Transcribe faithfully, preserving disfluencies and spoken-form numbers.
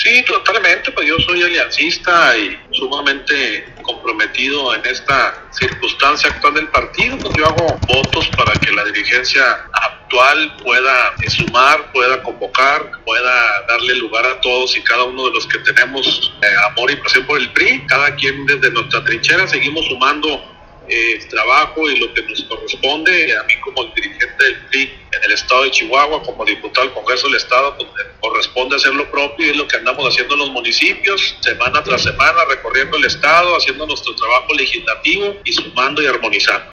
Sí, totalmente, pues yo soy aliancista y sumamente comprometido en esta circunstancia actual del partido, pues yo hago votos para que la dirigencia actual pueda sumar, pueda convocar, pueda darle lugar a todos y cada uno de los que tenemos eh, amor y pasión por el P R I, cada quien desde nuestra trinchera seguimos sumando eh, trabajo y lo que nos corresponde. A mí como dirigente del P R I en el estado de Chihuahua, como diputado del Congreso del Estado, pues me corresponde hacer lo propio y es lo que andamos haciendo en los municipios, semana tras semana, recorriendo el estado, haciendo nuestro trabajo legislativo y sumando y armonizando.